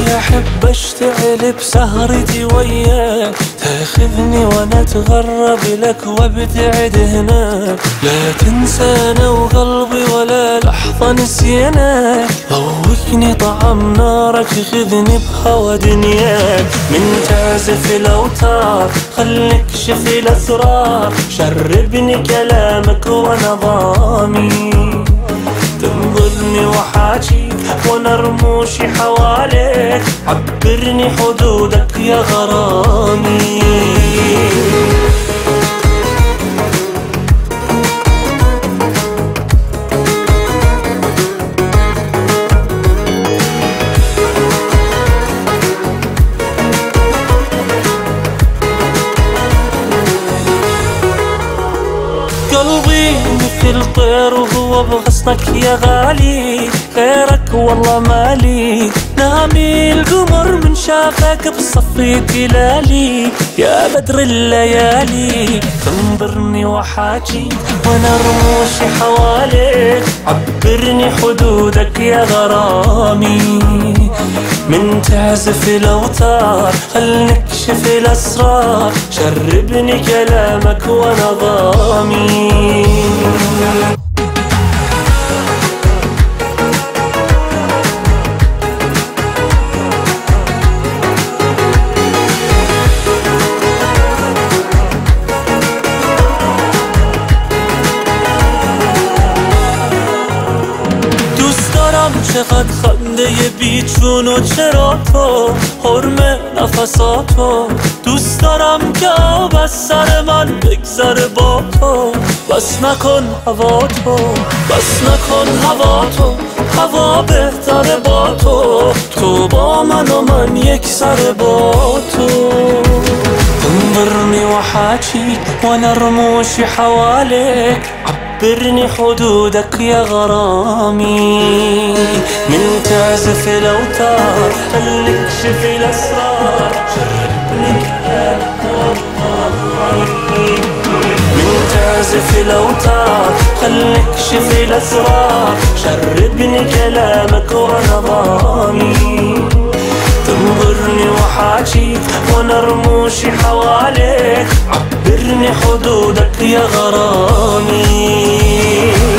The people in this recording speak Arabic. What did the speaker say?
أحب أشتعل بسهرتي وياك، تاخذني وأنا أتغرب لك وابتعد هناك. لا تنسانا وقلبي ولا لحظة نسيناك، ذوقني طعم نارك خذني بهوى دنياك. من تعزف الأوتار خليك شف الأسرار، شربني كلامك وأنا ضامي. تنظرني وحاجي وانا رموشي حواليك، عبرني حدودك يا غرامي. قلبي مثل طير وهو بغصنك يا غالي، غيرك والله مالي. نامي القمر من شافك بصفي تلالي، يا بدر الليالي. تنظرني وحاجي وانا رموشي حواليك، عبرني حدودك يا غرامي. من تعزف الأوتار خل نكشف الأسرار، شربني كلامك وانا ضامي. چقدر خنده بیچون و چرا تو حرم نفساتو. دوست دارم که آب از سر من بگذره با تو، بس نکن هوا تو، بس نکن هوا تو. هوا بهتره با تو، تو با من و من یک سر با تو. تنظرني وحاجي وانا رموشي حواليك، عبرني حدودك يا غرامي. من تعزف الأوتار خليك اكشف الأسرار، شربني كلامك وضامي. من تعزف الأوتار خليك اكشف الأسرار، شربني كلامك وانا ضامي. تنظرني وحاجي وانا رموشي حواليك، عبرني حدودك يا غرامي.